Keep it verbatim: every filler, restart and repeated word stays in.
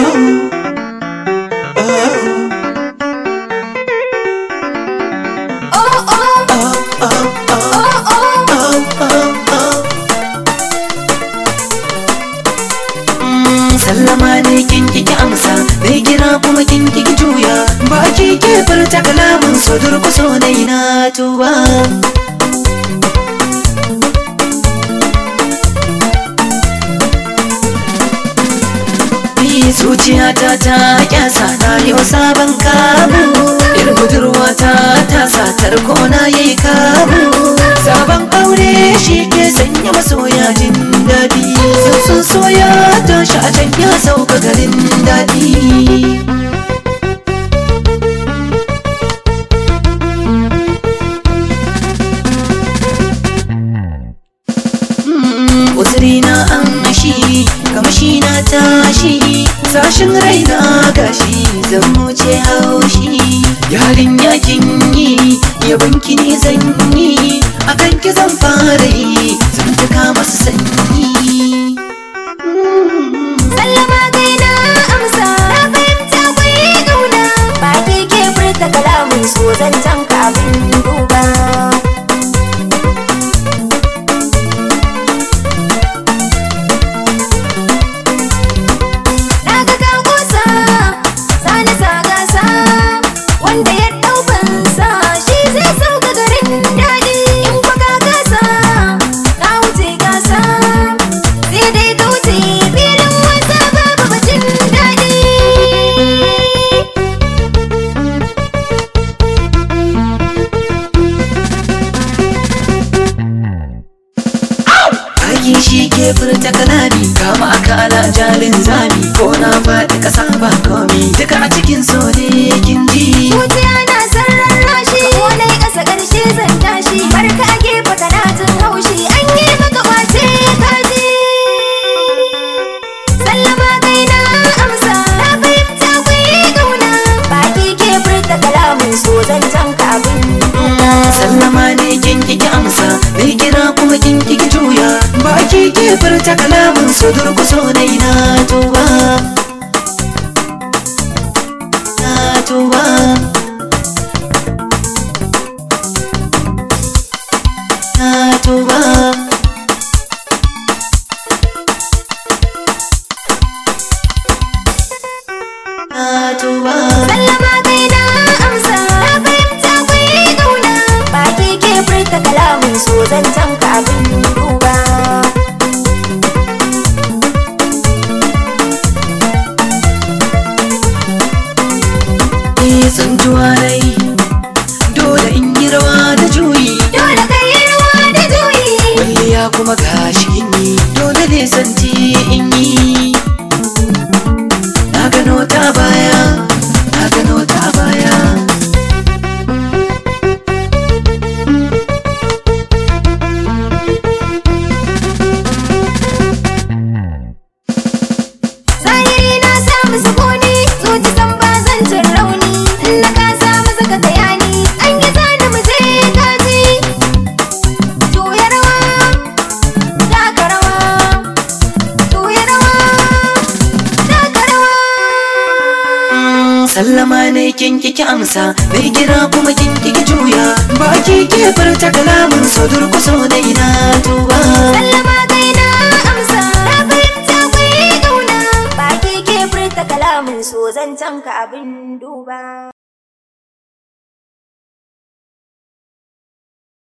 Sallama ne kin kiki amsa, bai kira kuma kin kiki juya, baki ke furta kalamin so durkuso dai na tuba. Zuciyata ta kyasa na yau sabon kamu, yar budurwata ta sa tarko na yayi kamu. Sabon aure shi ke sanya masoya jin daɗi, sun soya tashi a can ya sauka garin daɗi. Uzurina an mashi, kamshi na tashi, sashin raina gashi zan wuce haushi. Yarin yakin yi, yabonki ne zan yi, akan ki zan fara yi, zan tuka masu sanyi. Sallama kai na amsa, na fahimta kwai ƙauna, ba ke ke furta kalamin so zan tanka abin duba. Shi ke furta kalami, kama akala jalin zami, ko na faɗi ƙasa ba komi, duka a cikin so ne kin ji. Zuciya na sarrar rashi, ko nai ƙasa ƙarshe zan tashi, barka a gefe kana jin haushi, an yi maka ƙwace kaji. Sallama kai na amsa, na fahimta kwai ƙauna, ba ke ke furta kalamin so zan tanka abin duba. Sallama ne kin kiki amsa, bai kira kuma kin kiki juya, baki ke furta kalamin so durkuso dai na tuba. Na tuba. Na tuba. Na tuba. Sallama kai na amsa, na fahimta kwai ƙauna, ba ke ke furta kalamin so zan tanka abin duba. Tsantuwa rai, dole in yi rawa da juyi, dole ka yi rawa da juyi. kwalliya kuma gashi in yi, dole ne santi in yi. Na gano ta baya, na gano ta baya. Zahiri na samu sukuni, zuci san ba zan jin rauni, in na ka samu saka tayani, an yi zani mu je kaji. Juya rawa, taka rawa, juya rawa, taka rawa. Sallama ne kin kiki amsa, bai kira kuma kin kiki juya, baki ke furta kalamin so durkuso dai na tuba. Sallama kai na amsa, na fahimta kwai ƙauna, ba ke ke furta kalamin so zan tanka abin duba.